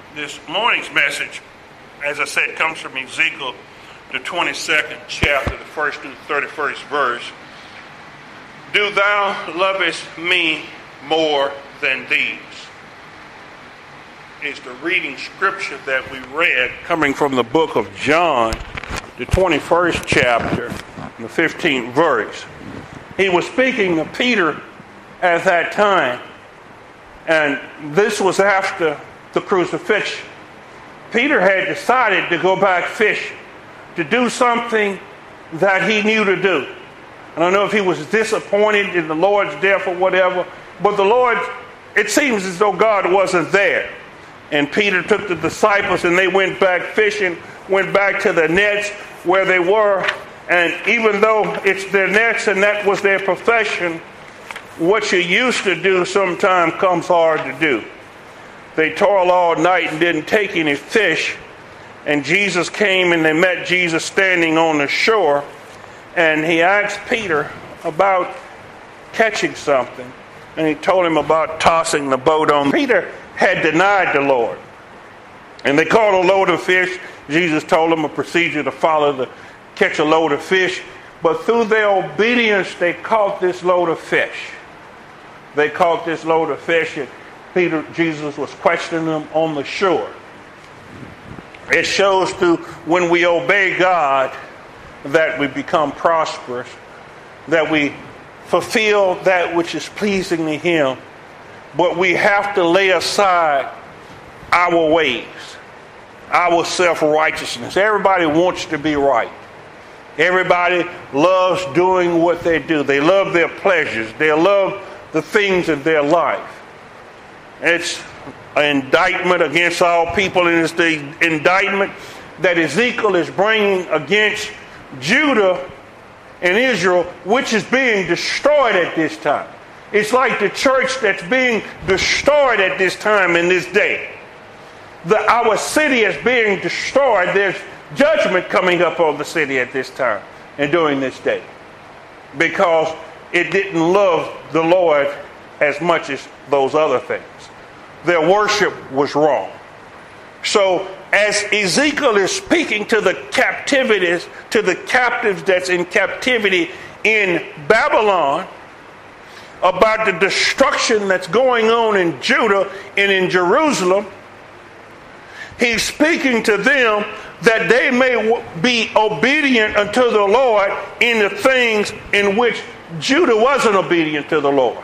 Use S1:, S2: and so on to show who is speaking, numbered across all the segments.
S1: This morning's message, as I said, comes from Ezekiel, the 22nd chapter, the 1st through 31st verse. Do thou lovest me more than these? Is the reading scripture that we read coming from the book of John, the 21st chapter, the 15th verse. He was speaking to Peter at that time, and this was after the crucifixion. Peter had decided to go back fishing, to do something that he knew to do. I don't know if he was disappointed in the Lord's death or whatever, but the Lord, it seems as though God wasn't there. And Peter took the disciples and they went back fishing, went back to the nets where they were. And even though it's their nets and that was their profession, what you used to do sometimes comes hard to do. They toiled all night and didn't take any fish. And Jesus came and they met Jesus standing on the shore. And he asked Peter about catching something. And he told him about tossing the boat on. Peter had denied the Lord. And they caught a load of fish. Jesus told them a procedure to follow to catch a load of fish. But through their obedience, they caught this load of fish. They caught this load of fish, and Jesus was questioning them on the shore. It shows through when we obey God that we become prosperous, that we fulfill that which is pleasing to Him. But we have to lay aside our ways, our self-righteousness. Everybody wants to be right. Everybody loves doing what they do. They love their pleasures. They love the things of their life. It's an indictment against all people, and it's the indictment that Ezekiel is bringing against Judah and Israel, which is being destroyed at this time. It's like the church that's being destroyed at this time in this day. Our city is being destroyed. There's judgment coming up on the city at this time and during this day, because it didn't love the Lord as much as those other things. Their worship was wrong. So as Ezekiel is speaking to the captivities, to the captives that's in captivity in Babylon, about the destruction that's going on in Judah and in Jerusalem, he's speaking to them that they may be obedient unto the Lord in the things in which Judah wasn't obedient to the Lord.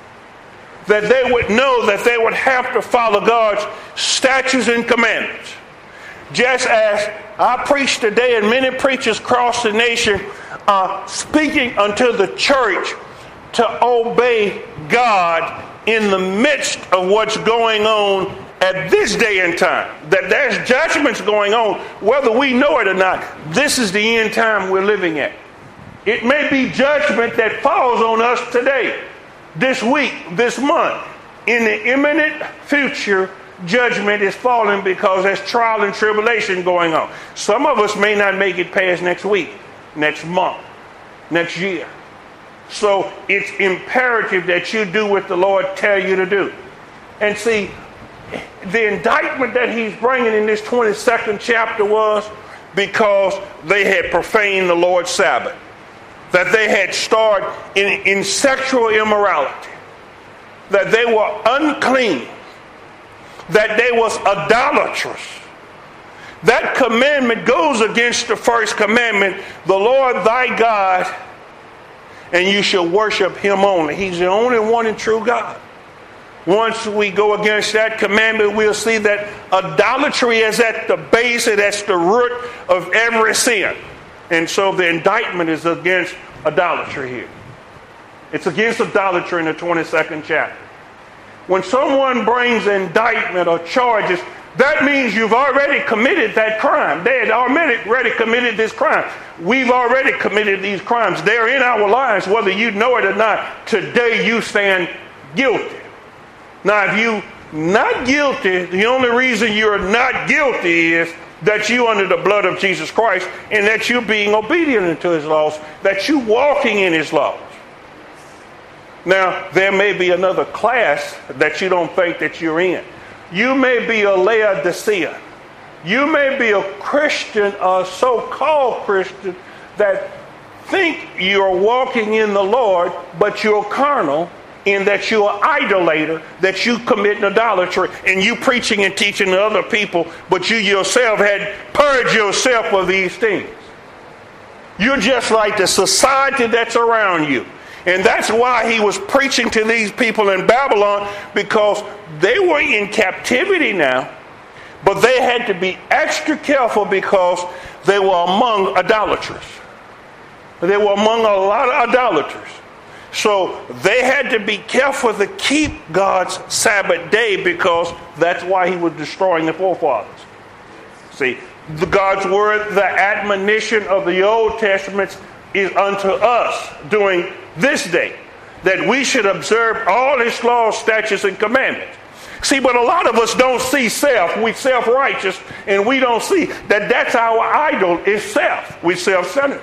S1: That they would know that they would have to follow God's statutes and commandments. Just as I preach today, and many preachers across the nation are speaking unto the church to obey God in the midst of what's going on at this day and time. That there's judgments going on, whether we know it or not. This is the end time we're living at. It may be judgment that falls on us today, this week, this month. In the imminent future, judgment is falling because there's trial and tribulation going on. Some of us may not make it past next week, next month, next year. So it's imperative that you do what the Lord tells you to do. And see, the indictment that he's bringing in this 22nd chapter was because they had profaned the Lord's Sabbath. That they had started in sexual immorality. That they were unclean. That they was idolatrous. That commandment goes against the first commandment, the Lord thy God, and you shall worship him only. He's the only one and true God. Once we go against that commandment, we'll see that idolatry is at the base, and that's the root of every sin. And so the indictment is against idolatry here. It's against idolatry in the 22nd chapter. When someone brings indictment or charges, that means you've already committed that crime. They had already committed this crime. We've already committed these crimes. They're in our lives, whether you know it or not. Today you stand guilty. Now, if you're not guilty, the only reason you're not guilty is that you under the blood of Jesus Christ, and that you're being obedient to his laws, that you're walking in his laws. Now, there may be another class that you don't think that you're in. You may be a Laodicean. You may be a Christian, a so-called Christian, that think you're walking in the Lord, but you're carnal in that you're an idolater, that you commit idolatry, and you preaching and teaching to other people, but you yourself had purged yourself of these things. You're just like the society that's around you. And that's why he was preaching to these people in Babylon, because they were in captivity now, but they had to be extra careful because they were among idolaters. They were among a lot of idolaters. So they had to be careful to keep God's Sabbath day, because that's why he was destroying the forefathers. See, God's word, the admonition of the Old Testament is unto us during this day, that we should observe all his laws, statutes, and commandments. See, but a lot of us don't see self. We self-righteous, and we don't see that that's our idol is self. We self-centered.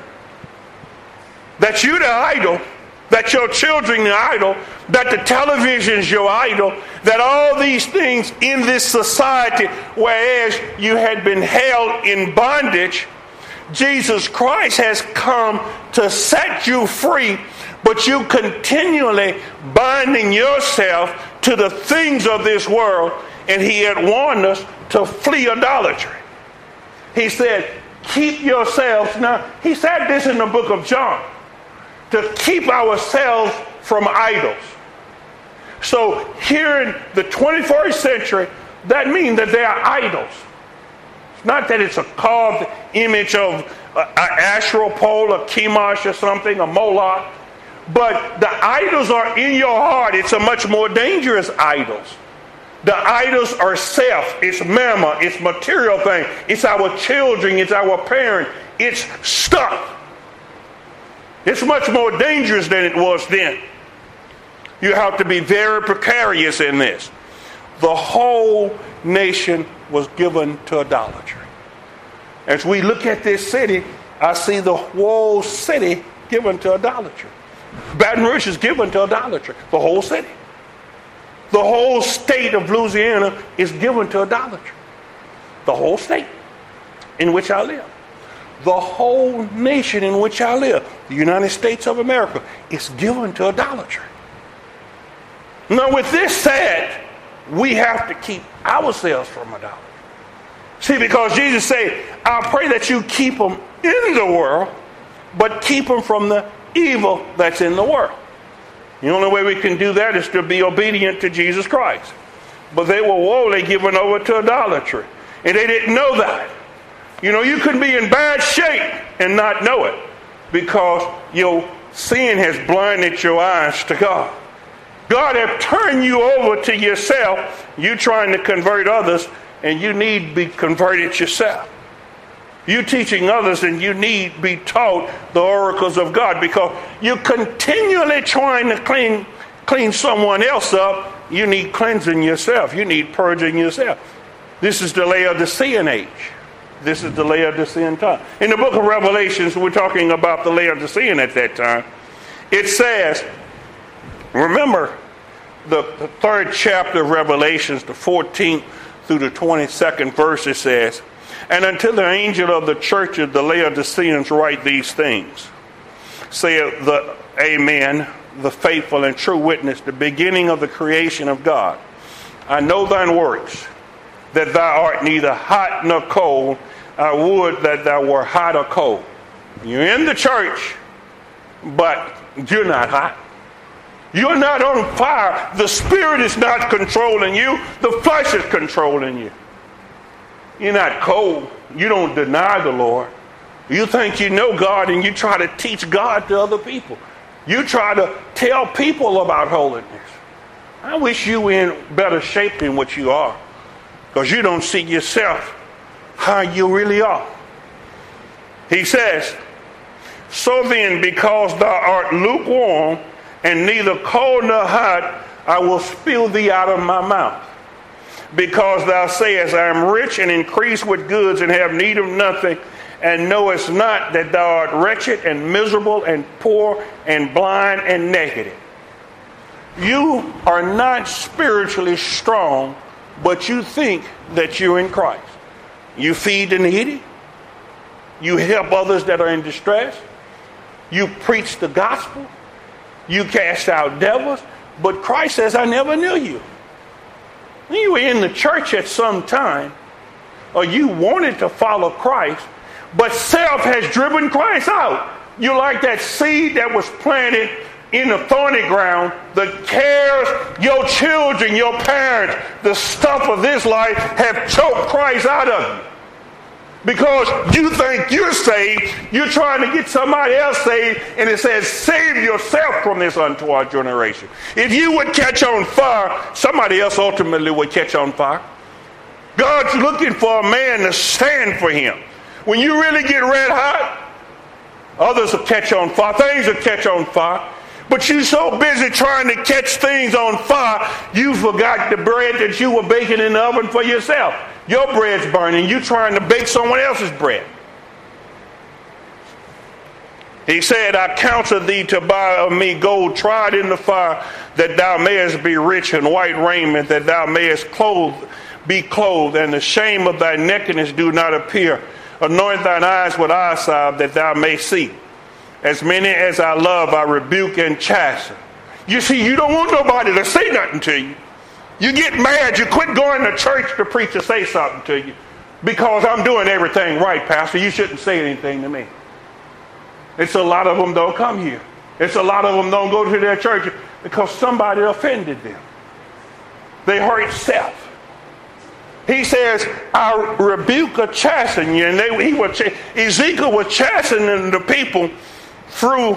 S1: That you the idol, that your children the idol, that the television's your idol, that all these things in this society, whereas you had been held in bondage, Jesus Christ has come to set you free, but you continually binding yourself to the things of this world, and he had warned us to flee idolatry. He said, keep yourselves. Now, he said this in the book of John, to keep ourselves from idols. So here in the 21st century, that means that they are idols. It's not that it's a carved image of an astral pole, a Chemosh or something, a Moloch. But the idols are in your heart. It's a much more dangerous idols. The idols are self, it's mammon, it's material thing, it's our children, it's our parents, it's stuff. It's much more dangerous than it was then. You have to be very precarious in this. The whole nation was given to idolatry. As we look at this city, I see the whole city given to idolatry. Baton Rouge is given to idolatry. The whole city. The whole state of Louisiana is given to idolatry. The whole state in which I live. The whole nation in which I live, the United States of America, is given to idolatry. Now, with this said, we have to keep ourselves from idolatry. See, because Jesus said, I pray that you keep them in the world, but keep them from the evil that's in the world. The only way we can do that is to be obedient to Jesus Christ. But they were wholly given over to idolatry, and they didn't know that. You know, you could be in bad shape and not know it, because your sin has blinded your eyes to God. God has turned you over to yourself. You trying to convert others, and you need to be converted yourself. You teaching others, and you need to be taught the oracles of God, because you're continually trying to clean someone else up. You need cleansing yourself. You need purging yourself. This is the Laodicean age. This is the Laodicean time. In the book of Revelations, we're talking about the Laodicean at that time. It says, remember the third chapter of Revelations, the 14th through the 22nd verse, it says, and until the angel of the church of the Laodiceans write these things, saith the Amen, the faithful and true witness, the beginning of the creation of God. I know thine works, that thou art neither hot nor cold. I would that thou were hot or cold. You're in the church, but you're not hot. You're not on fire. The Spirit is not controlling you. The flesh is controlling you. You're not cold. You don't deny the Lord. You think you know God, and you try to teach God to other people. You try to tell people about holiness. I wish you were in better shape than what you are, because you don't see yourself how you really are. He says, so then, because thou art lukewarm and neither cold nor hot, I will spew thee out of my mouth. Because thou sayest, I am rich and increase with goods and have need of nothing, and knowest not that thou art wretched and miserable and poor and blind and naked. You are not spiritually strong but you think that you're in Christ. You feed the needy. You help others that are in distress. You preach the gospel. You cast out devils. But Christ says, I never knew you. You were in the church at some time, or you wanted to follow Christ, but self has driven Christ out. You're like that seed that was planted in the thorny ground. The cares, your children, your parents, the stuff of this life have choked Christ out of you. Because you think you're saved, you're trying to get somebody else saved, and it says, save yourself from this untoward generation. If you would catch on fire, somebody else ultimately would catch on fire. God's looking for a man to stand for him. When you really get red hot, others will catch on fire. Things will catch on fire. But you're so busy trying to catch things on fire, you forgot the bread that you were baking in the oven for yourself. Your bread's burning. You're trying to bake someone else's bread. He said, I counsel thee to buy of me gold tried in the fire, that thou mayest be rich, and white raiment, that thou mayest be clothed, and the shame of thy nakedness do not appear. Anoint thine eyes with eye salve, that thou mayst see. As many as I love, I rebuke and chasten. You see, you don't want nobody to say nothing to you. You get mad, you quit going to church to preach to say something to you. Because I'm doing everything right, Pastor. You shouldn't say anything to me. It's a lot of them don't come here. It's a lot of them don't go to their church because somebody offended them. They hurt self. He says, I rebuke or chasten you. And Ezekiel was chastening the people through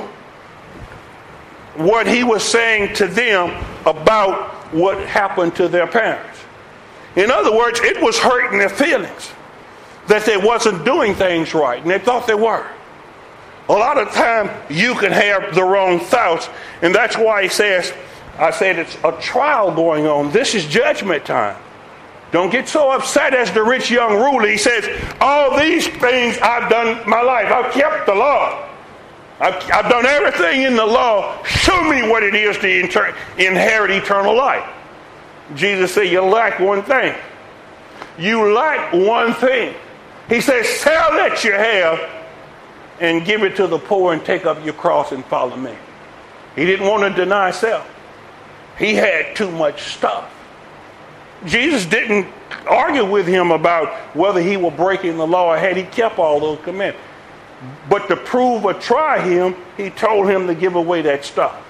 S1: what he was saying to them about what happened to their parents. In other words, it was hurting their feelings that they wasn't doing things right, and they thought they were. A lot of time you can have the wrong thoughts, and that's why he says, I said it's a trial going on. This is judgment time. Don't get so upset as the rich young ruler. He says, all these things I've done in my life. I've kept the law. I've done everything in the law. Show me what it is to inherit eternal life. Jesus said, you lack one thing. You lack one thing. He says, sell that you have and give it to the poor and take up your cross and follow me. He didn't want to deny self. He had too much stuff. Jesus didn't argue with him about whether he was breaking the law or had he kept all those commandments. But to prove or try him, he told him to give away that stuff.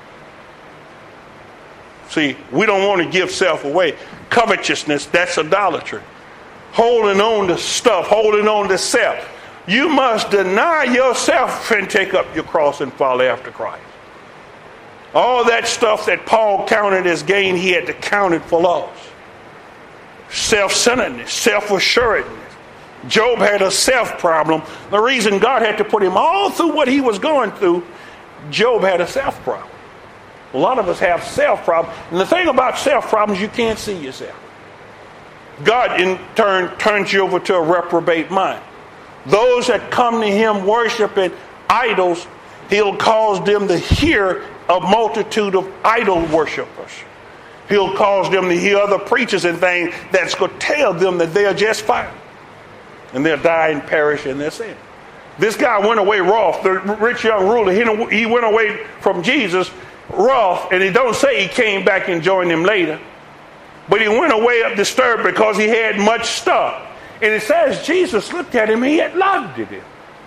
S1: See, we don't want to give self away. Covetousness, that's idolatry. Holding on to stuff, holding on to self. You must deny yourself and take up your cross and follow after Christ. All that stuff that Paul counted as gain, he had to count it for loss. Self-centeredness, self-assuredness. Job had a self problem. The reason God had to put him all through what he was going through, Job had a self problem. A lot of us have self problems. And the thing about self problems, you can't see yourself. God in turn turns you over to a reprobate mind. Those that come to him worshiping idols, he'll cause them to hear a multitude of idol worshipers. He'll cause them to hear other preachers and things that's going to tell them that they're just fine. And they'll die and perish in their sin. This guy went away wroth. The rich young ruler, he went away from Jesus wroth. And it don't say he came back and joined him later. But he went away up disturbed because he had much stuff. And it says Jesus looked at him, he had loved him.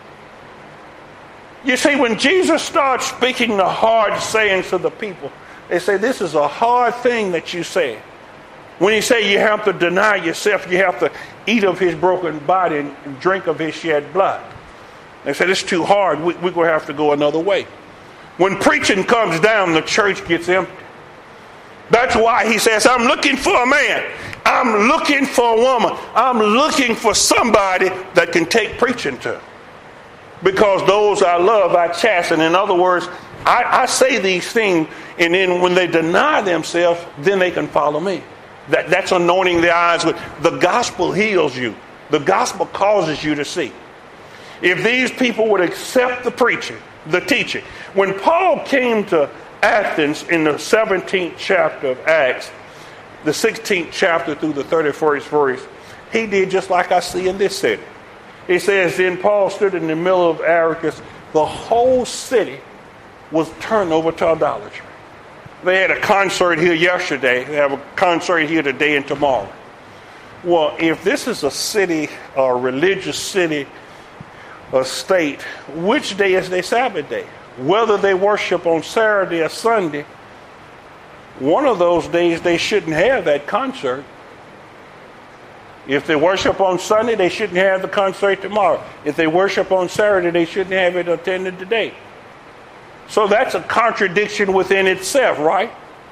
S1: You see, when Jesus starts speaking the hard sayings to the people, they say, this is a hard thing that you said. When he say you have to deny yourself, you have to eat of his broken body and drink of his shed blood. They said, it's too hard. We're going to have to go another way. When preaching comes down, the church gets empty. That's why he says, I'm looking for a man. I'm looking for a woman. I'm looking for somebody that can take preaching to. Because those I love, I chasten. In other words, I say these things, and then when they deny themselves, then they can follow me. That's anointing their eyes with the gospel heals you. The gospel causes you to see. If these people would accept the preaching, the teaching. When Paul came to Athens in the 17th chapter of Acts, the 16th chapter through the 31st verse, he did just like I see in this city. He says, then Paul stood in the middle of Areopagus. The whole city was turned over to idolatry. They had a concert here yesterday. They have a concert here today and tomorrow. Well, if this is a city, a religious city, a state, which day is their Sabbath day? Whether they worship on Saturday or Sunday, one of those days they shouldn't have that concert. If they worship on Sunday, they shouldn't have the concert tomorrow. If they worship on Saturday, they shouldn't have it attended today. So that's a contradiction within itself, right?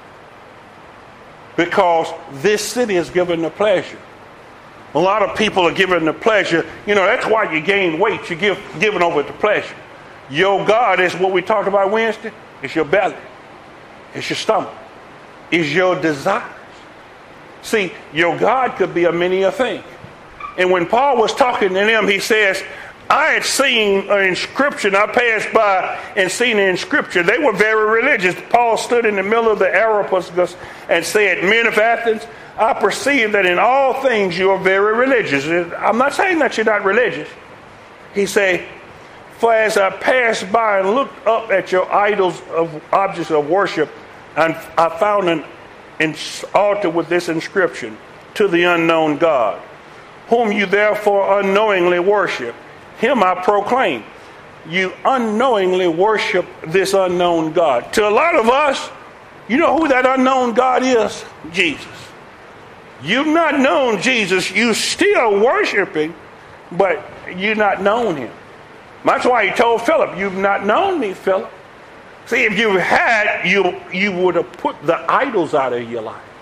S1: Because this city is given the pleasure. A lot of people are given the pleasure. You know, that's why you gain weight. You're giving over to pleasure. Your God is what we talked about Wednesday. It's your belly. It's your stomach. It's your desires. See, your God could be a many a thing. And when Paul was talking to them, he says, I had seen an inscription. I passed by and seen an inscription. They were very religious. Paul stood in the middle of the Areopagus and said, men of Athens, I perceive that in all things you are very religious. I'm not saying that you're not religious. He said, for as I passed by and looked up at your idols of objects of worship, and I found an altar with this inscription, to the unknown God, whom you therefore unknowingly worship. Him I proclaim. You unknowingly worship this unknown God. To a lot of us, you know who that unknown God is? Jesus. You've not known Jesus. You still worshiping, but you've not known him. That's why he told Philip, you've not known me, Philip. See, if you had, you would have put the idols out of your life.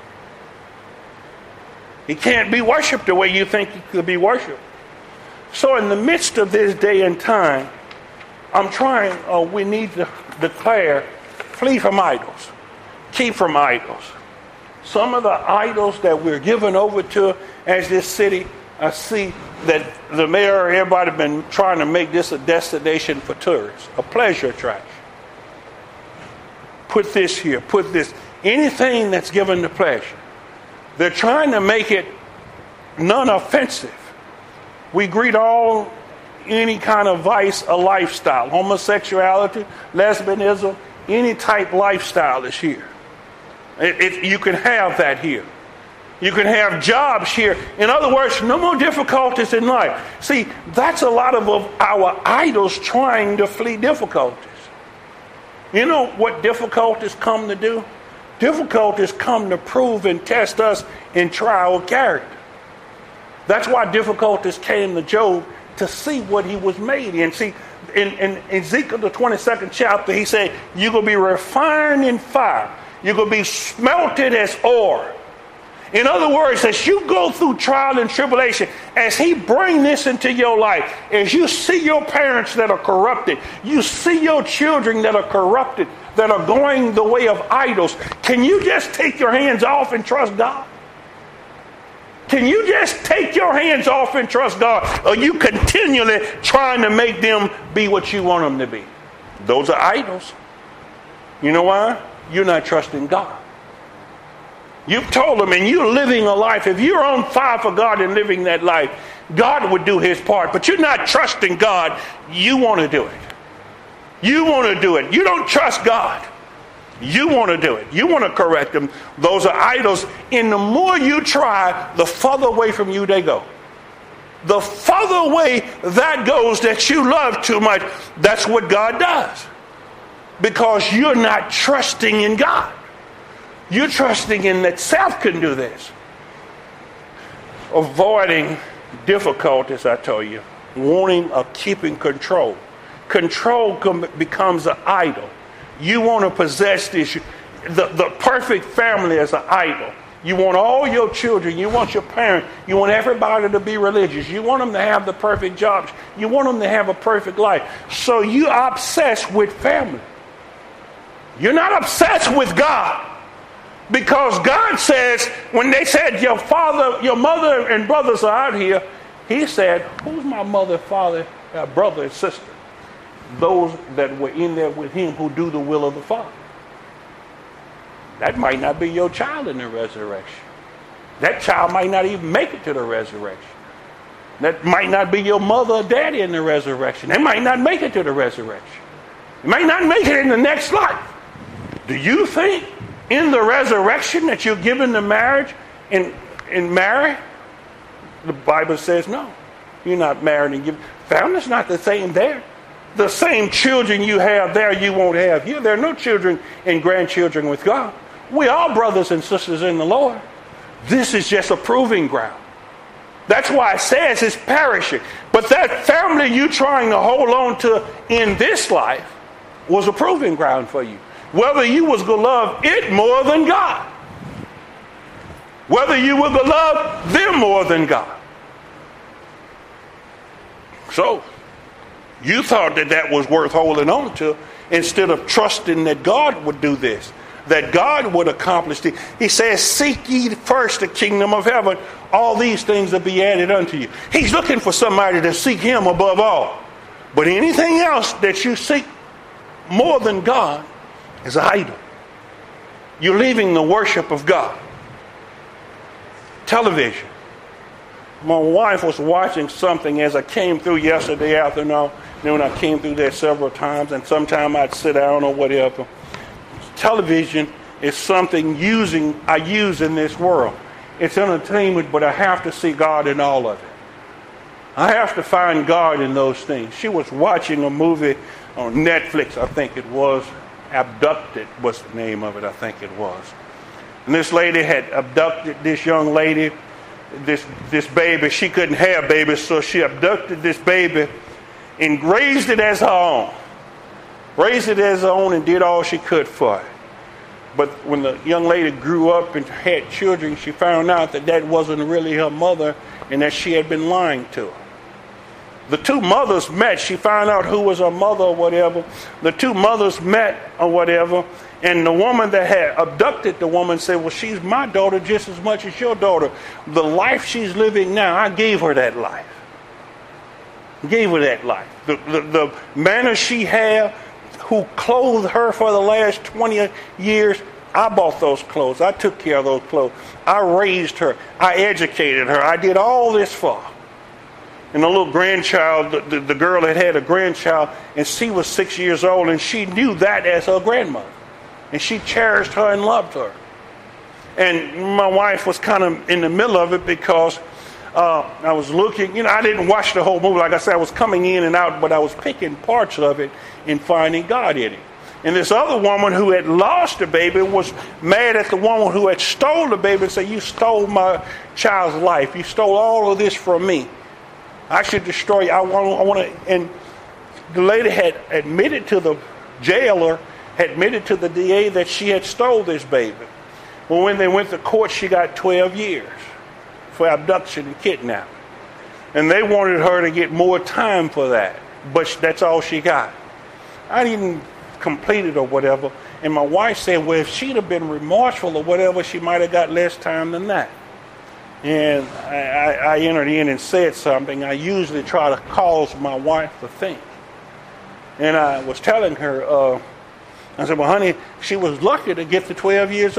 S1: He can't be worshipped the way you think he could be worshipped. So in the midst of this day and time, we need to declare, flee from idols. Keep from idols. Some of the idols that we're given over to as this city, I see that the mayor, everybody been trying to make this a destination for tourists, a pleasure attraction. Put this here, put this, anything that's given to pleasure. They're trying to make it non-offensive. We greet any kind of vice a lifestyle. Homosexuality, lesbianism, any type lifestyle is here. You can have that here. You can have jobs here. In other words, no more difficulties in life. See, that's a lot of our idols trying to flee difficulties. You know what difficulties come to do? Difficulties come to prove and test us and try our character. That's why difficulties came to Job, to see what he was made in. See, in Ezekiel the 22nd chapter, he said, you're going to be refined in fire. You're going to be smelted as ore. In other words, as you go through trial and tribulation, as he brings this into your life, as you see your parents that are corrupted, you see your children that are corrupted, that are going the way of idols, can you just take your hands off and trust God? Can you just take your hands off and trust God? Or are you continually trying to make them be what you want them to be? Those are idols. You know why? You're not trusting God. You've told them, and you're living a life. If you're on fire for God and living that life, God would do his part. But you're not trusting God. You want to do it. You want to do it. You don't trust God. You want to do it. You want to correct them. Those are idols. And the more you try, the further away from you they go. The further away that goes that you love too much, that's what God does. Because you're not trusting in God. You're trusting in that self can do this. Avoiding difficulties, I tell you. Wanting or keeping control. Control becomes an idol. You want to possess this. The perfect family is an idol. You want all your children. You want your parents. You want everybody to be religious. You want them to have the perfect jobs. You want them to have a perfect life. So you are obsessed with family. You're not obsessed with God. Because God says, when they said your father, your mother and brothers are out here, he said, who's my mother, father, brother, and sister? Those that were in there with him who do the will of the Father. that might not be your child in the resurrection. That child might not even make it to the resurrection. That might not be your mother or daddy in the resurrection. They might not make it to the resurrection. They might not make it in the next life. Do you think in the resurrection that you're given the marriage and marry? The Bible says no. You're not married and given. Family's not the same there. The same children you have there, you won't have here. There are no children and grandchildren with God. We are brothers and sisters in the Lord. This is just a proving ground. That's why it says it's perishing. But that family you trying to hold on to in this life was a proving ground for you. Whether you was going to love it more than God. Whether you were going to love them more than God. So, you thought that was worth holding on to instead of trusting that God would do this. That God would accomplish it. He says, seek ye first the kingdom of heaven. All these things will be added unto you. He's looking for somebody to seek him above all. But anything else that you seek more than God is an idol. You're leaving the worship of God. Television. My wife was watching something as I came through yesterday afternoon. I came through there several times, and sometime I'd sit down or whatever. Television is something I use in this world. It's entertainment, but I have to see God in all of it. I have to find God in those things. She was watching a movie on Netflix, I think it was. Abducted was the name of it, I think it was. And this lady had abducted this young lady, this baby. She couldn't have babies, so she abducted this baby and raised it as her own. Raised it as her own and did all she could for it. But when the young lady grew up and had children, she found out that wasn't really her mother and that she had been lying to her. The two mothers met. She found out who was her mother or whatever. The two mothers met or whatever. And the woman that had abducted the woman said, well, she's my daughter just as much as your daughter. The life she's living now, I gave her that life. Gave her that life. The manner she had, who clothed her for the last 20 years, I bought those clothes. I took care of those clothes. I raised her. I educated her. I did all this for her. And the little grandchild, the girl that had a grandchild, and she was 6 years old, and she knew that as her grandmother. And she cherished her and loved her. And my wife was kind of in the middle of it because I was looking, I didn't watch the whole movie. Like I said, I was coming in and out, but I was picking parts of it and finding God in it. And this other woman who had lost the baby was mad at the woman who had stole the baby and said, you stole my child's life. You stole all of this from me. I should destroy you. I want to. And the lady had admitted to the jailer, admitted to the DA that she had stole this baby. Well, when they went to court, she got 12 years for abduction and kidnapping. And they wanted her to get more time for that. But that's all she got. I didn't complete it or whatever. And my wife said, well, if she'd have been remorseful or whatever, she might have got less time than that. And I entered in and said something. I usually try to cause my wife to think. And I was telling her, I said, well, honey, she was lucky to get the 12 years.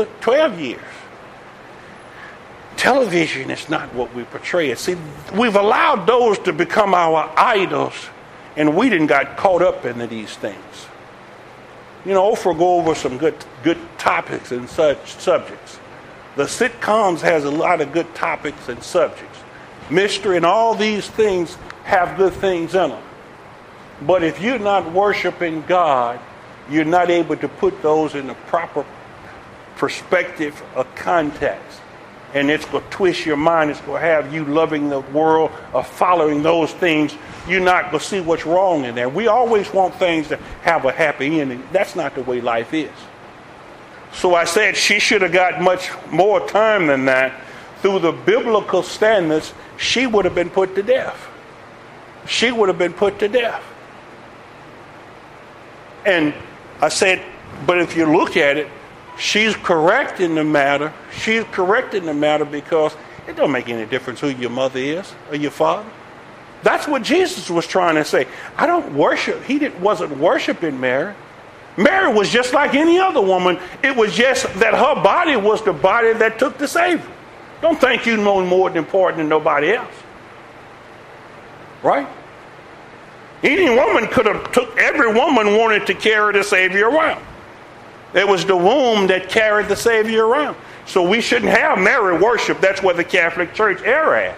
S1: Television is not what we portray it. See, we've allowed those to become our idols, and we didn't got caught up into these things. Oprah go over some good topics and such subjects. The sitcoms has a lot of good topics and subjects. Mystery and all these things have good things in them. But if you're not worshiping God, you're not able to put those in the proper perspective or context. And it's going to twist your mind. It's going to have you loving the world or following those things. You're not going to see what's wrong in there. We always want things to have a happy ending. That's not the way life is. So I said she should have got much more time than that. Through the biblical standards, she would have been put to death. She would have been put to death. And I said, but if you look at it, she's correct in the matter. She's correct in the matter because it don't make any difference who your mother is or your father. That's what Jesus was trying to say. I don't worship. He wasn't worshiping Mary. Mary was just like any other woman. It was just that her body was the body that took the Savior. Don't think you know more important than nobody else. Right? Any woman could have took, every woman wanted to carry the Savior around. It was the womb that carried the Savior around. So we shouldn't have Mary worship. That's where the Catholic Church err at.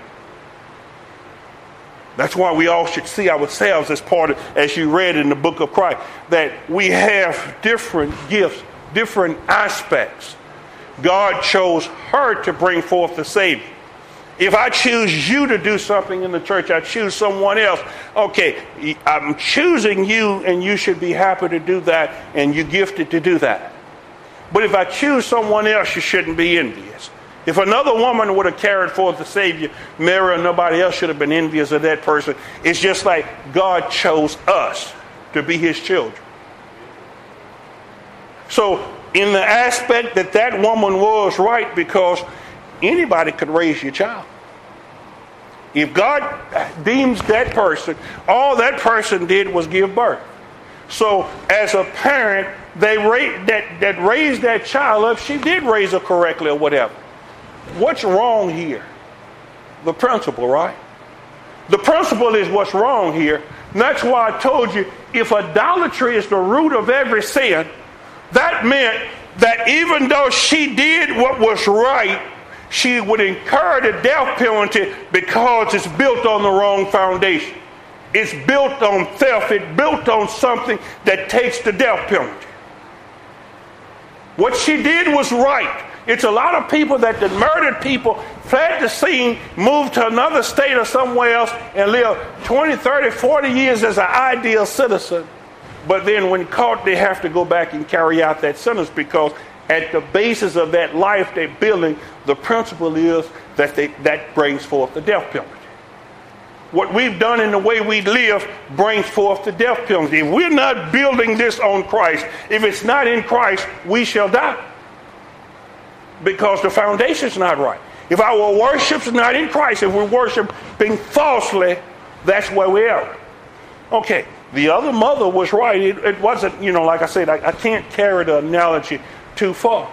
S1: That's why we all should see ourselves as part of, as you read in the book of Christ, that we have different gifts, different aspects. God chose her to bring forth the Savior. If I choose you to do something in the church, I choose someone else. Okay, I'm choosing you, and you should be happy to do that, and you're gifted to do that. But if I choose someone else, you shouldn't be envious. If another woman would have carried forth the Savior, Mary or nobody else should have been envious of that person. It's just like God chose us to be his children. So in the aspect that that woman was right, because anybody could raise your child. If God deems that person, all that person did was give birth. So as a parent, that raised that child up, she did raise her correctly or whatever. What's wrong here? The principle, right? The principle is what's wrong here. And that's why I told you, if idolatry is the root of every sin, that meant that even though she did what was right, she would incur the death penalty because it's built on the wrong foundation. It's built on theft. It's built on something that takes the death penalty. What she did was right. It's a lot of people that murdered people, fled the scene, moved to another state or somewhere else, and lived 20, 30, 40 years as an ideal citizen. But then when caught, they have to go back and carry out that sentence, because at the basis of that life they're building, the principle is that that brings forth the death penalty. What we've done in the way we live brings forth the death penalty. If we're not building this on Christ, if it's not in Christ, we shall die. Because the foundation's not right. If our worship's not in Christ, if we're worshiping falsely, that's where we are. Okay, the other mother was right. It wasn't, like I said, I can't carry the analogy too far.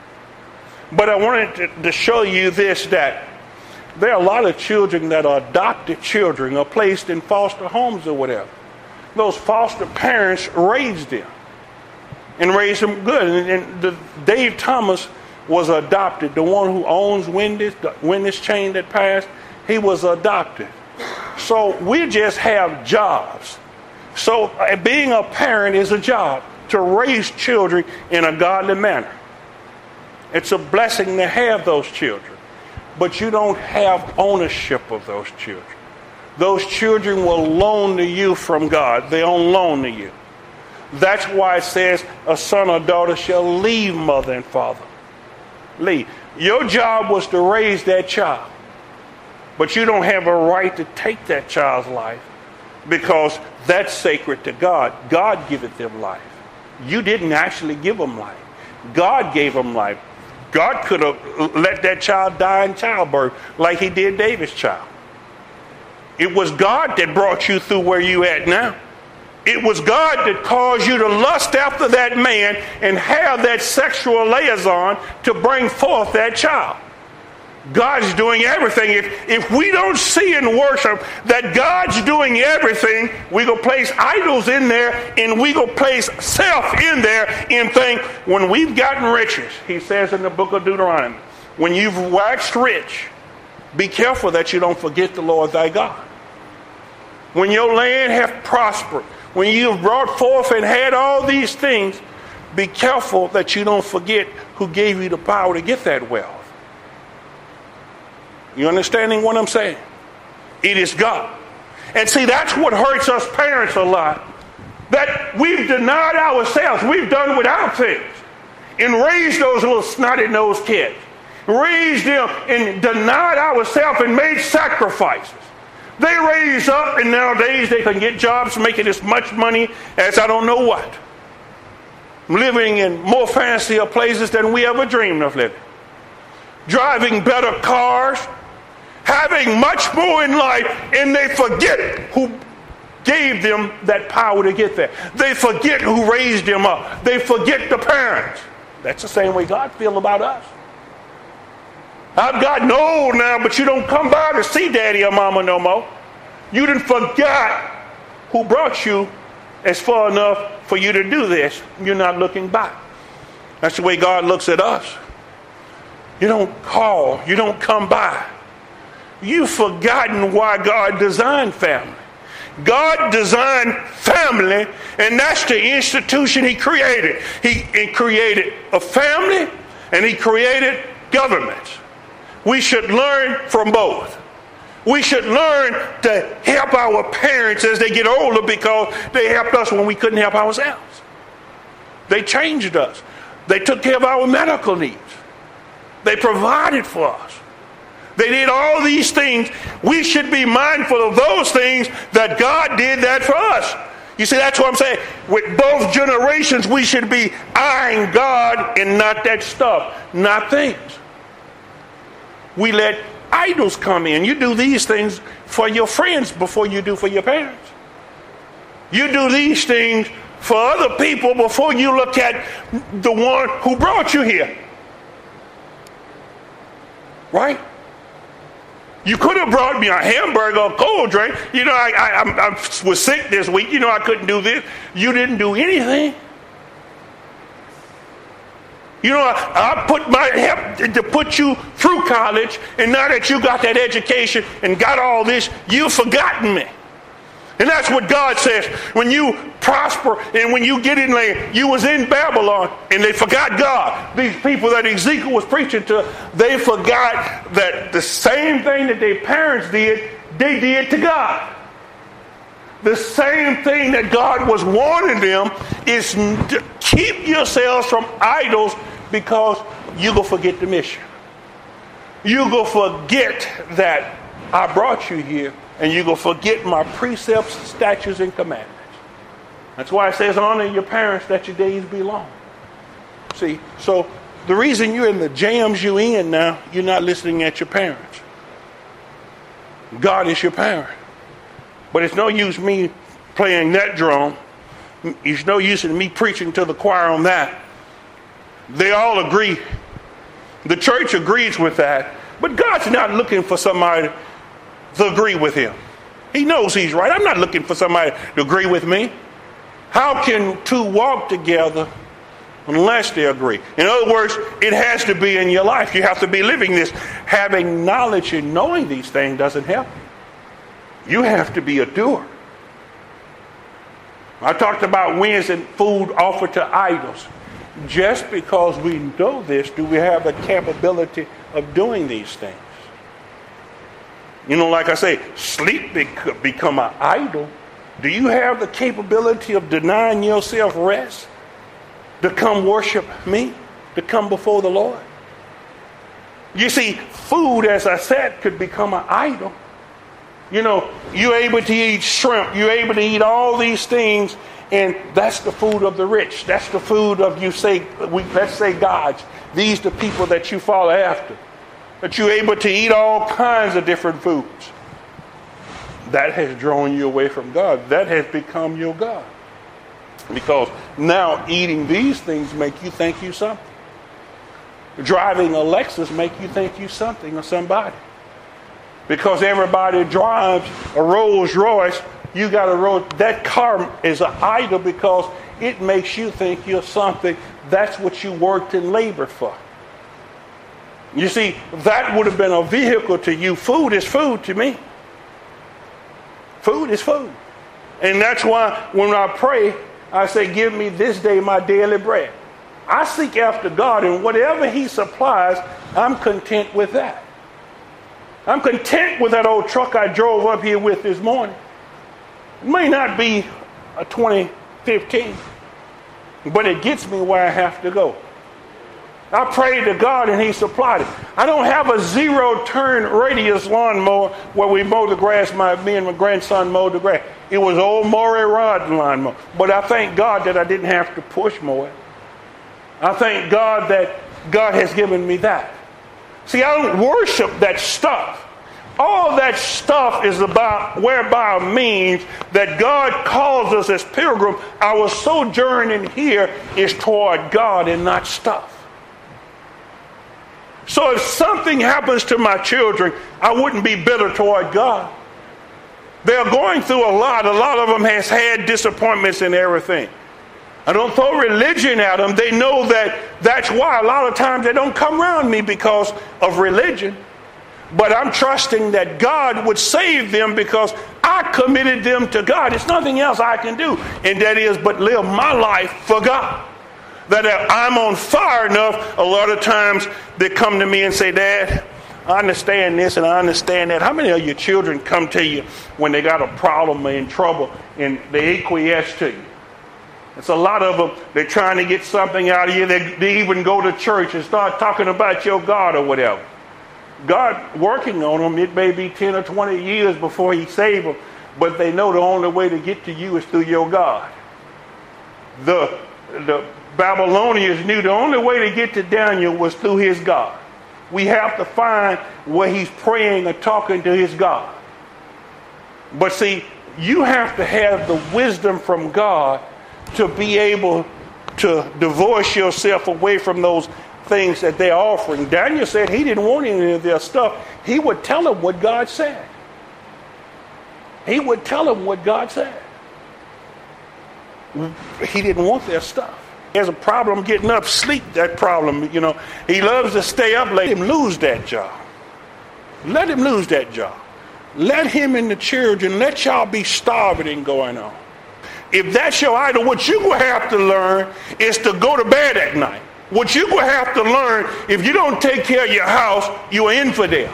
S1: But I wanted to show you this, that there are a lot of children that are adopted children or placed in foster homes or whatever. Those foster parents raised them and raised them good. And Dave Thomas was adopted. The one who owns Wendy's, the Wendy's chain that passed, he was adopted. So we just have jobs. So being a parent is a job, to raise children in a godly manner. It's a blessing to have those children. But you don't have ownership of those children. Those children will loan to you from God. They on loan to you. That's why it says a son or daughter shall leave mother and father. Leave. Your job was to raise that child. But you don't have a right to take that child's life, because that's sacred to God. God giveth them life. You didn't actually give them life. God gave them life. God could have let that child die in childbirth like he did David's child. It was God that brought you through where you at now. It was God that caused you to lust after that man and have that sexual liaison to bring forth that child. God's doing everything. If we don't see and worship that God's doing everything, we go place idols in there, and we go place self in there and think, when we've gotten riches, he says in the book of Deuteronomy, when you've waxed rich, be careful that you don't forget the Lord thy God. When your land hath prospered, when you've brought forth and had all these things, be careful that you don't forget who gave you the power to get that wealth. You understanding what I'm saying? It is God. And see, that's what hurts us parents a lot. That we've denied ourselves. We've done without things. And raised those little snotty-nosed kids. Raised them and denied ourselves and made sacrifices. They raise up, and nowadays they can get jobs making as much money as I don't know what. Living in more fancier places than we ever dreamed of living. Driving better cars. Having much more in life, and they forget who gave them that power to get there. They forget who raised them up. They forget the parents. That's the same way God feels about us. I've gotten old now, but you don't come by to see daddy or mama no more. You didn't forget who brought you as far enough for you to do this. You're not looking back. That's the way God looks at us. You don't call. You don't come by. You've forgotten why God designed family. God designed family, and that's the institution he created. He created a family, and he created governments. We should learn from both. We should learn to help our parents as they get older because they helped us when we couldn't help ourselves. They changed us. They took care of our medical needs. They provided for us. They did all these things. We should be mindful of those things that God did that for us. You see, that's what I'm saying. With both generations, we should be eyeing God and not that stuff, not things. We let idols come in. You do these things for your friends before you do for your parents. You do these things for other people before you look at the one who brought you here. Right? You could have brought me a hamburger or a cold drink. You know, I was sick this week. You know, I couldn't do this. You didn't do anything. You know, I put my help to put you through college, and now that you got that education and got all this, you've forgotten me. And that's what God says. When you prosper and when you get in land, you was in Babylon and they forgot God. These people that Ezekiel was preaching to, they forgot that the same thing that their parents did, they did to God. The same thing that God was warning them is to keep yourselves from idols because you go forget the mission. You go forget that I brought you here. And you go forget my precepts, statutes, and commandments. That's why it says, honor your parents that your days be long. See, so the reason you're in the jams you're in now, you're not listening at your parents. God is your parent. But it's no use me playing that drum. It's no use in me preaching to the choir on that. They all agree. The church agrees with that. But God's not looking for somebody to agree with him. He knows he's right. I'm not looking for somebody to agree with me. How can two walk together unless they agree? In other words, it has to be in your life. You have to be living this. Having knowledge and knowing these things doesn't help you. You have to be a doer. I talked about Wednesday food offered to idols. Just because we know this, do we have the capability of doing these things? You know, like I say, sleep could become an idol. Do you have the capability of denying yourself rest to come worship me, to come before the Lord? You see, food, as I said, could become an idol. You know, you're able to eat shrimp. You're able to eat all these things, and that's the food of the rich. That's the food of, let's say gods. These the people that you follow after. That you're able to eat all kinds of different foods. That has drawn you away from God. That has become your God. Because now eating these things make you think you something. Driving a Lexus make you think you something or somebody. Because everybody drives a Rolls Royce, you got a Rolls. That car is an idol because it makes you think you're something. That's what you worked and labored for. You see, that would have been a vehicle to you. Food is food to me. Food is food. And that's why when I pray, I say, give me this day my daily bread. I seek after God, and whatever he supplies, I'm content with that. I'm content with that old truck I drove up here with this morning. It may not be a 2015, but it gets me where I have to go. I prayed to God and he supplied it. I don't have a zero-turn radius lawnmower where we mow the grass. Me and my grandson mowed the grass. It was old Maury Rod lawnmower. But I thank God that I didn't have to push mow it. I thank God that God has given me that. See, I don't worship that stuff. All that stuff is about whereby means that God calls us as pilgrims. Our sojourn in here is toward God and not stuff. So if something happens to my children, I wouldn't be bitter toward God. They're going through a lot. A lot of them has had disappointments and everything. I don't throw religion at them. They know that that's why a lot of times they don't come around me because of religion. But I'm trusting that God would save them because I committed them to God. There's nothing else I can do. And that is but live my life for God. That I'm on fire enough, a lot of times they come to me and say, Dad, I understand this and I understand that. How many of your children come to you when they got a problem or in trouble and they acquiesce to you? It's a lot of them, they're trying to get something out of you. They even go to church and start talking about your God or whatever. God working on them, it may be 10 or 20 years before he saves them, but they know the only way to get to you is through your God. The Babylonians knew the only way to get to Daniel was through his God. We have to find where he's praying or talking to his God. But see, you have to have the wisdom from God to be able to divorce yourself away from those things that they're offering. Daniel said he didn't want any of their stuff. He would tell them what God said. He would tell them what God said. He didn't want their stuff. He has a problem getting up, sleep, that problem, you know. He loves to stay up late. Let him lose that job. Let him lose that job. Let him and the children, let y'all be starving and going on. If that's your idol, what you're going to have to learn is to go to bed at night. What you're going to have to learn, if you don't take care of your house, you're an infidel.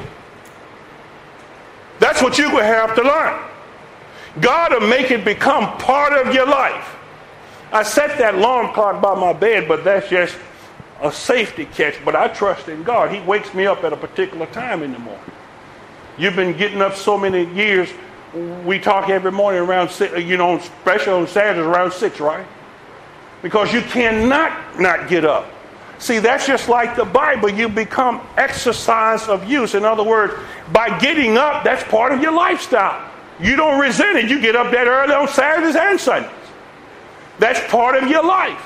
S1: That's what you're going to have to learn. God will make it become part of your life. I set that alarm clock by my bed, but that's just a safety catch. But I trust in God. He wakes me up at a particular time in the morning. You've been getting up so many years. We talk every morning around 6, especially on Saturdays around 6, right? Because you cannot not get up. See, that's just like the Bible. You become exercise of use. In other words, by getting up, that's part of your lifestyle. You don't resent it. You get up that early on Saturdays and Sundays. That's part of your life.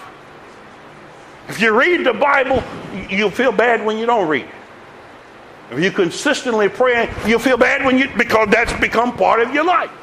S1: If you read the Bible, you'll feel bad when you don't read it. If you consistently pray, you'll feel bad because that's become part of your life.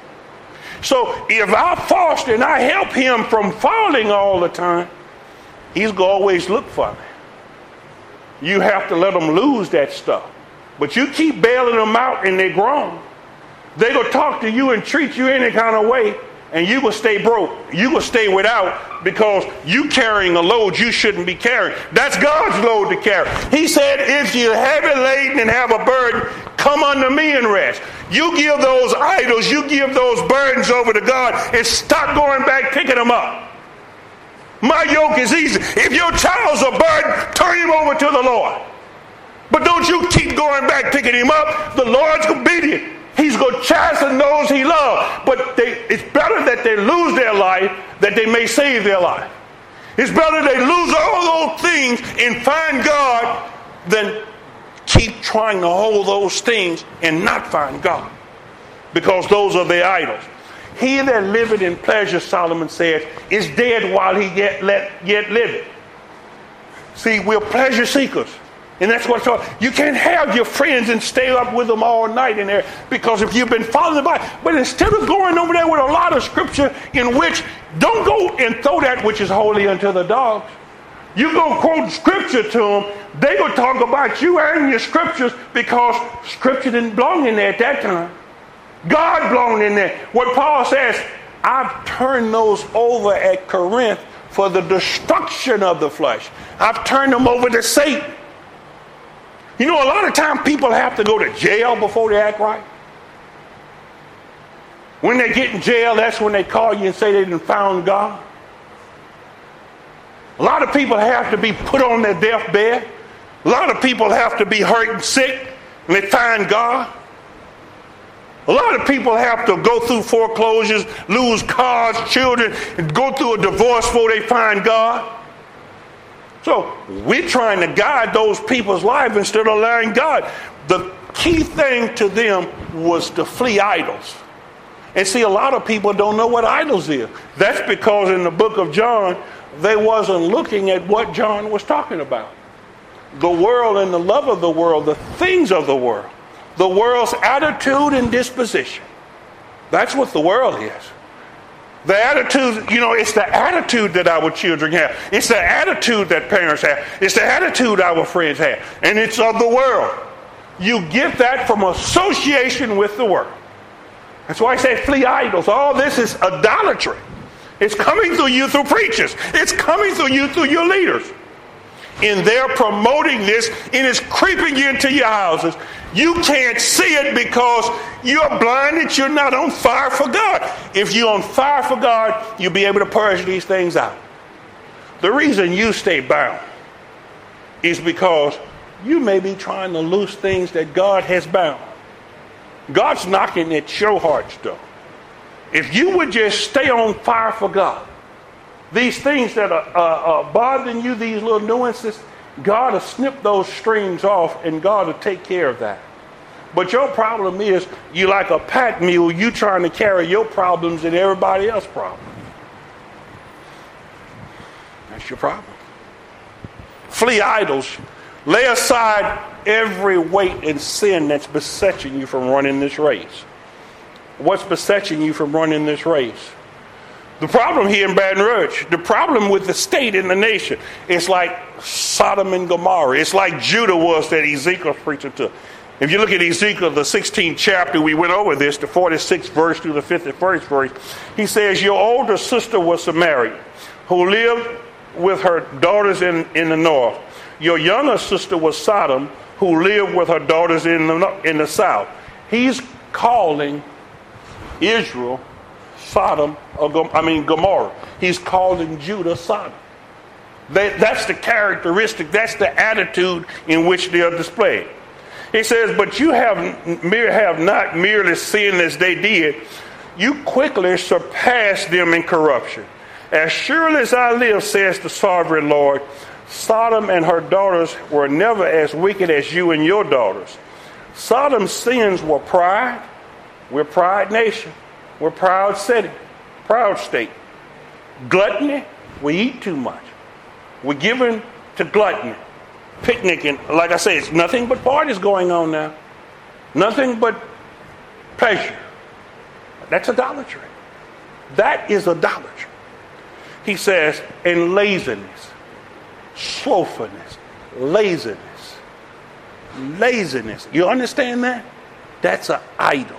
S1: So if I foster and I help him from falling all the time, he's going to always look for me. You have to let them lose that stuff. But you keep bailing them out and they're grown. They're going to talk to you and treat you any kind of way, and you will stay broke. You will stay without because you carrying a load you shouldn't be carrying. That's God's load to carry. He said, if you're heavy laden and have a burden, come unto me and rest. You give those idols, you give those burdens over to God and stop going back picking them up. My yoke is easy. If your child's a burden, turn him over to the Lord. But don't you keep going back picking him up. The Lord's obedient. He's going to chasten those he loves. But it's better that they lose their life that they may save their life. It's better they lose all those things and find God than keep trying to hold those things and not find God. Because those are their idols. He that liveth in pleasure, Solomon says, is dead while he yet liveth. See, we're pleasure seekers. And that's what it's all. You can't have your friends and stay up with them all night in there because if you've been following the Bible. But instead of going over there with a lot of scripture in which don't go and throw that which is holy unto the dogs. You go quote scripture to them, they go talk about you and your scriptures because scripture didn't belong in there at that time. God belonged in there. What Paul says, I've turned those over at Corinth for the destruction of the flesh. I've turned them over to Satan. You know, a lot of times people have to go to jail before they act right. When they get in jail, that's when they call you and say they didn't found God. A lot of people have to be put on their deathbed. A lot of people have to be hurt and sick and they find God. A lot of people have to go through foreclosures, lose cars, children, and go through a divorce before they find God. So we're trying to guide those people's lives instead of allowing God. The key thing to them was to flee idols. And see, a lot of people don't know what idols is. That's because in the book of John, they wasn't looking at what John was talking about. The world and the love of the world, the things of the world's attitude and disposition. That's what the world is. The attitude, it's the attitude that our children have. It's the attitude that parents have. It's the attitude our friends have. And it's of the world. You get that from association with the world. That's why I say flee idols. All this is idolatry. It's coming through you through preachers. It's coming through you through your leaders. And they're promoting this, and it's creeping into your houses. You can't see it because you're blinded. You're not on fire for God. If you're on fire for God, you'll be able to purge these things out. The reason you stay bound is because you may be trying to loose things that God has bound. God's knocking at your hearts, though. If you would just stay on fire for God, these things that are bothering you, these little nuances, God will snip those strings off and God will take care of that. But your problem is you like a pack mule, you trying to carry your problems and everybody else's problems. That's your problem. Flee idols. Lay aside every weight and sin that's besetting you from running this race. What's besetting you from running this race? The problem here in Baton Rouge, the problem with the state and the nation, it's like Sodom and Gomorrah. It's like Judah was that Ezekiel preaching to. If you look at Ezekiel, the 16th chapter, we went over this, the 46th verse through the 51st verse. He says, your older sister was Samaria, who lived with her daughters in the north. Your younger sister was Sodom, who lived with her daughters in the south. He's calling Israel Gomorrah. He's calling Judah Sodom. That's the characteristic, that's the attitude in which they are displayed. He says, but you have not merely sinned as they did, you quickly surpassed them in corruption. As surely as I live, says the sovereign Lord, Sodom and her daughters were never as wicked as you and your daughters. Sodom's sins were pride. We're a pride nation. We're a proud city, proud state. Gluttony, we eat too much. We're given to gluttony. Picnicking, like I say, it's nothing but parties going on now. Nothing but pleasure. That's idolatry. That is idolatry. He says, and laziness, slothfulness, laziness. You understand that? That's an idol.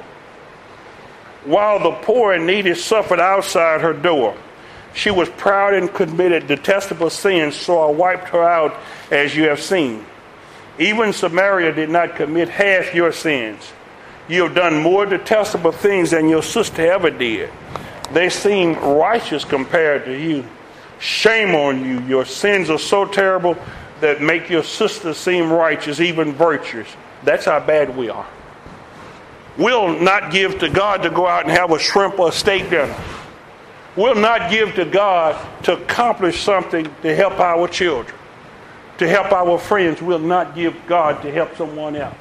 S1: While the poor and needy suffered outside her door, she was proud and committed detestable sins, so I wiped her out as you have seen. Even Samaria did not commit half your sins. You have done more detestable things than your sister ever did. They seem righteous compared to you. Shame on you. Your sins are so terrible that make your sister seem righteous, even virtuous. That's how bad we are. We'll not give to God to go out and have a shrimp or a steak dinner. We'll not give to God to accomplish something to help our children, to help our friends. We'll not give God to help someone else.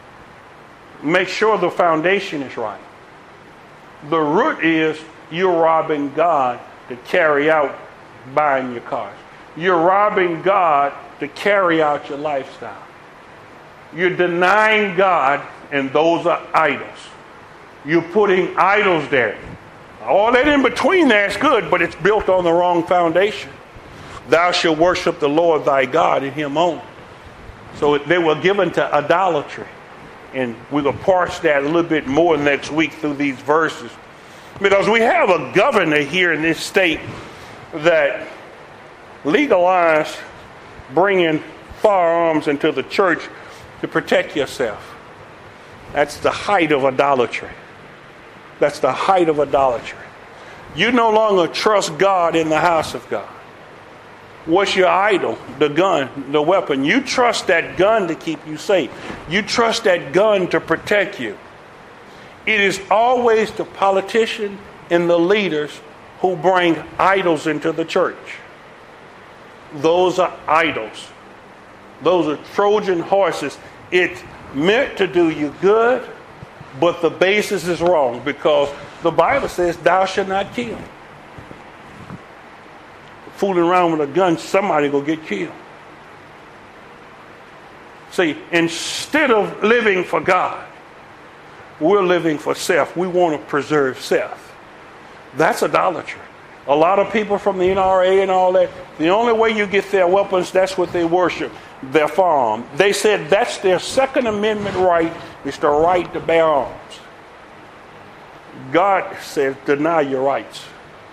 S1: Make sure the foundation is right. The root is you're robbing God to carry out buying your cars. You're robbing God to carry out your lifestyle. You're denying God, and those are idols. You're putting idols there. All that in between there is good, but it's built on the wrong foundation. Thou shalt worship the Lord thy God and him only. So they were given to idolatry. And we're going to parse that a little bit more next week through these verses. Because we have a governor here in this state that legalized bringing firearms into the church to protect yourself. That's the height of idolatry. That's the height of idolatry. You no longer trust God in the house of God. What's your idol? The gun, the weapon. You trust that gun to keep you safe. You trust that gun to protect you. It is always the politician and the leaders who bring idols into the church. Those are idols. Those are Trojan horses. meant to do you good, but the basis is wrong because the Bible says thou shalt not kill. Fooling around with a gun, somebody will get killed. See, instead of living for God, we're living for self. We want to preserve self. That's idolatry. A lot of people from the NRA and all that, the only way you get their weapons, that's what they worship, their farm. They said that's their Second Amendment right, is the right to bear arms. God says deny your rights.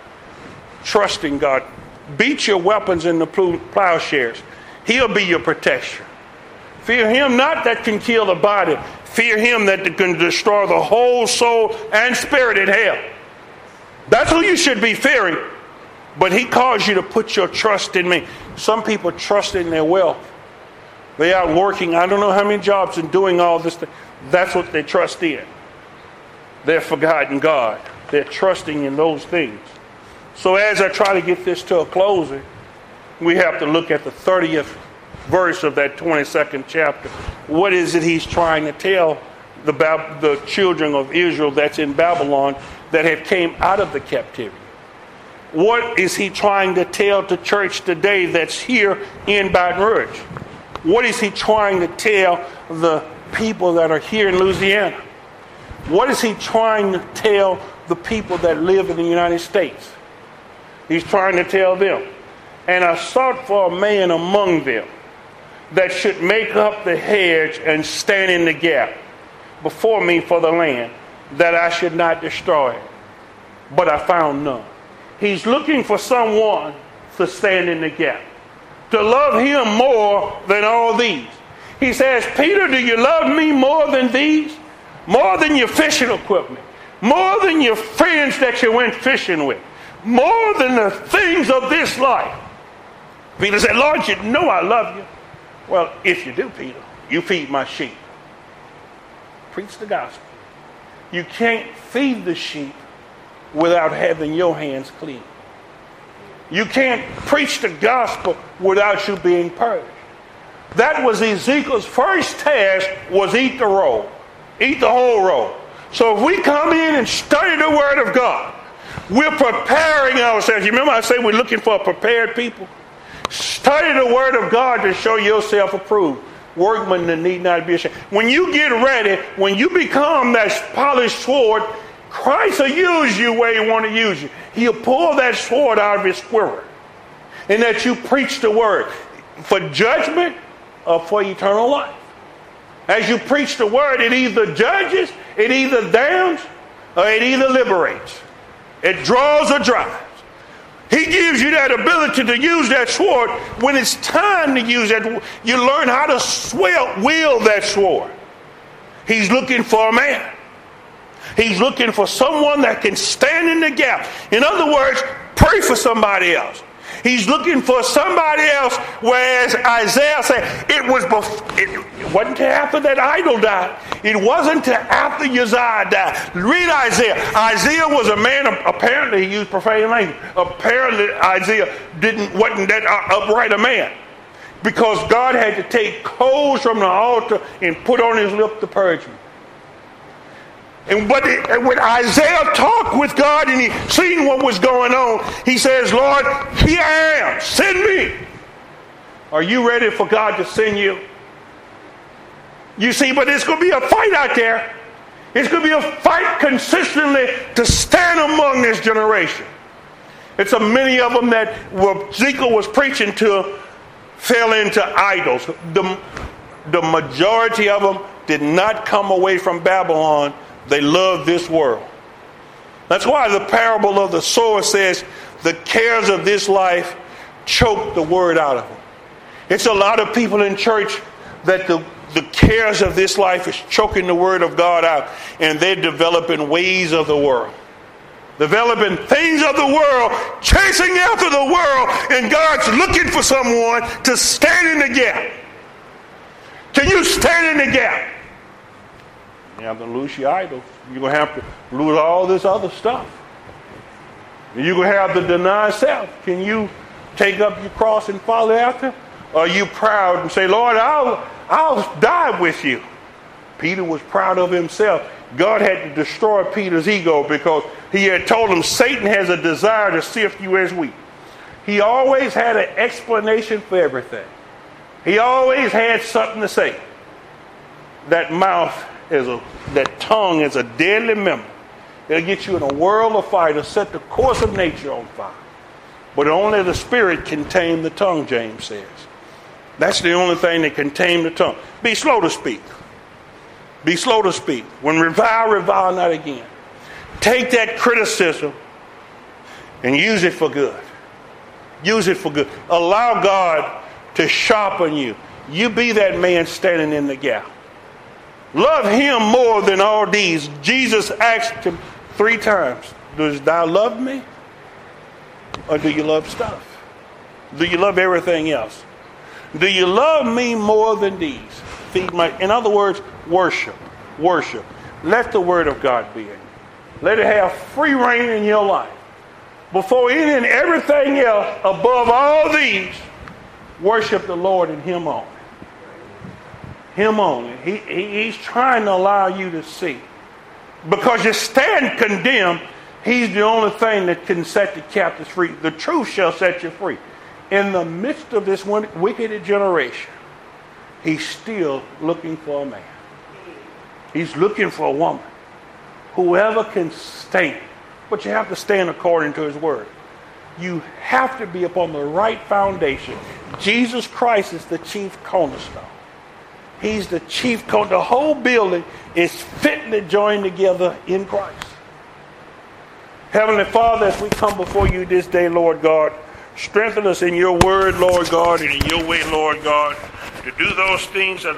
S1: Trust in God. Beat your weapons in the plowshares. He'll be your protection. Fear him not that can kill the body. Fear him that can destroy the whole soul and spirit in hell. That's who you should be fearing. But he calls you to put your trust in me. Some people trust in their wealth. They are working, I don't know how many jobs and doing all this. That's what they trust in. They're forgotten God. They're trusting in those things. So as I try to get this to a closing, we have to look at the 30th verse of that 22nd chapter. What is it he's trying to tell the children of Israel that's in Babylon that have came out of the captivity? What is he trying to tell the church today that's here in Baton Rouge? What is he trying to tell the people that are here in Louisiana? What is he trying to tell the people that live in the United States? He's trying to tell them, and I sought for a man among them that should make up the hedge and stand in the gap before me for the land, that I should not destroy it. But I found none. He's looking for someone to stand in the gap, to love him more than all these. He says, Peter, do you love me more than these? More than your fishing equipment? More than your friends that you went fishing with? More than the things of this life? Peter said, Lord, you know I love you. Well, if you do, Peter, you feed my sheep. Preach the gospel. You can't feed the sheep without having your hands clean. You can't preach the gospel without you being purged. That was Ezekiel's first task, was eat the roll. Eat the whole roll. So if we come in and study the Word of God, we're preparing ourselves. You remember I said we're looking for a prepared people? Study the Word of God to show yourself approved. Workmen that need not be ashamed. When you get ready, when you become that polished sword, Christ will use you where he want to use you. He'll pull that sword out of his quiver. And that you preach the Word for judgment or for eternal life. As you preach the Word, it either judges, it either damns, or it either liberates. It draws or drives. He gives you that ability to use that sword. When it's time to use that, you learn how to wield that sword. He's looking for a man. He's looking for someone that can stand in the gap. In other words, pray for somebody else. He's looking for somebody else, whereas Isaiah said it wasn't till after that idol died. It wasn't till after Uzziah died. Read Isaiah. Isaiah was a man, apparently he used profane language. Apparently Isaiah wasn't that upright a man. Because God had to take coals from the altar and put on his lip to purge him. And when Isaiah talked with God and he seen what was going on, he says, Lord, here I am, send me. Are you ready for God to send you? You see, but it's going to be a fight out there. It's going to be a fight consistently to stand among this generation. It's many of them that Ezekiel was preaching to fell into idols. The majority of them did not come away from Babylon. They love this world. That's why the parable of the sower says the cares of this life choke the word out of them. It's a lot of people in church that the cares of this life is choking the word of God out, and they're developing ways of the world. Developing things of the world, chasing after the world, and God's looking for someone to stand in the gap. Can you stand in the gap? You have to lose your idols. You're going to have to lose all this other stuff. You're going to have to deny self. Can you take up your cross and follow after? Or are you proud and say, Lord, I'll die with you. Peter was proud of himself. God had to destroy Peter's ego because he had told him Satan has a desire to sift you as wheat. He always had an explanation for everything. He always had something to say. That tongue is a deadly member. It'll get you in a world of fire to set the course of nature on fire. But only the Spirit can tame the tongue, James says. That's the only thing that can tame the tongue. Be slow to speak. Be slow to speak. When revile not again. Take that criticism and use it for good. Use it for good. Allow God to sharpen you. You be that man standing in the gap. Love him more than all these. Jesus asked him 3 times, does thou love me? Or do you love stuff? Do you love everything else? Do you love me more than these? In other words, worship. Worship. Let the word of God be in you. Let it have free reign in your life. Before any and everything else, above all these, worship the Lord and him only. Him only. He's trying to allow you to see. Because you stand condemned, he's the only thing that can set the captives free. The truth shall set you free. In the midst of this wicked generation, he's still looking for a man. He's looking for a woman. Whoever can stand. But you have to stand according to his word. You have to be upon the right foundation. Jesus Christ is the chief cornerstone. He's the chief cornerstone. The whole building is fitly joined together in Christ. Heavenly Father, as we come before you this day, Lord God, strengthen us in your word, Lord God, and in your way, Lord God, to do those things that